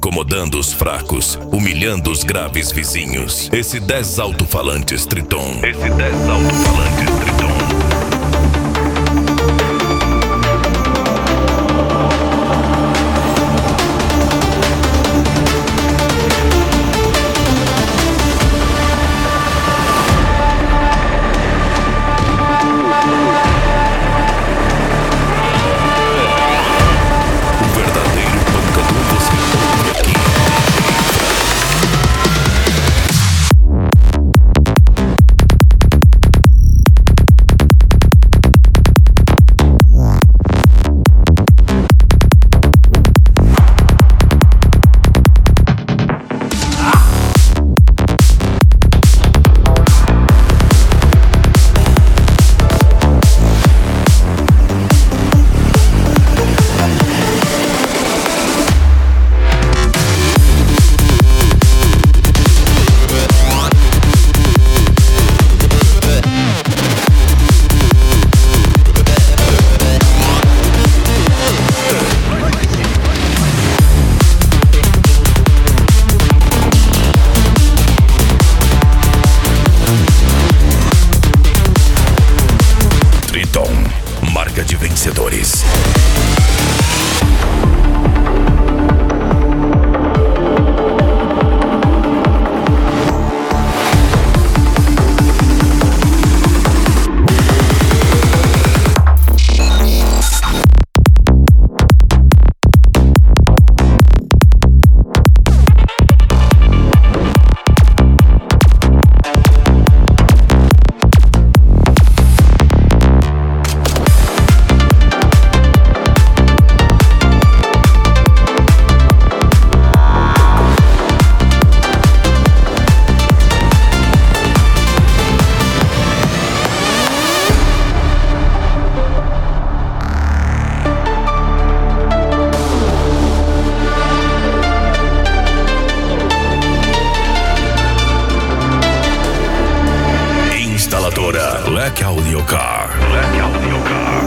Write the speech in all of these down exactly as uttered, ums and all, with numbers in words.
incomodando os fracos, humilhando os graves vizinhos. Esse dez alto-falantes Triton. Esse dez alto-falantes Triton. Marca de vencedores. Instaladora Lec Audio Car. Lec Audio Car.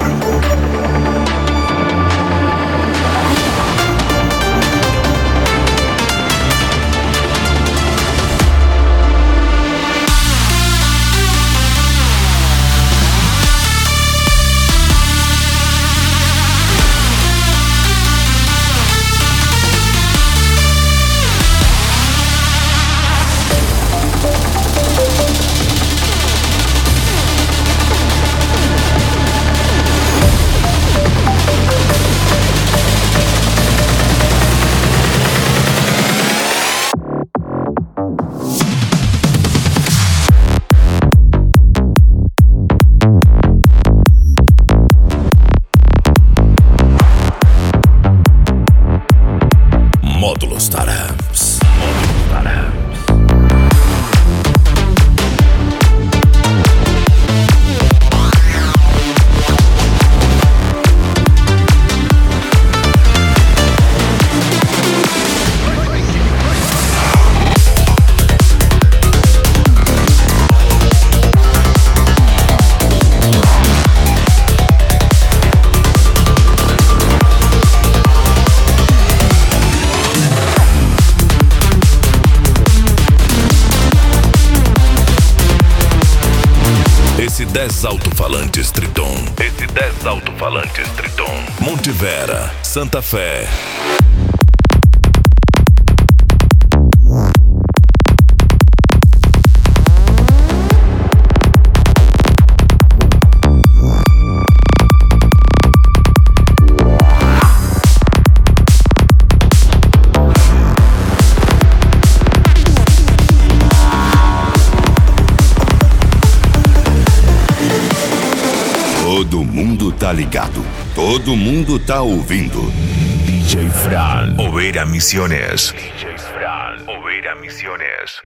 Módulos Tarams. Módulos Tarams. Esse dez alto-falantes Triton. Esse dez alto-falantes Triton. Montivera, Santa Fé. Todo mundo tá ligado. Todo mundo tá ouvindo. D J Fran. Oveira Misiones. D J Fran. Oveira Misiones.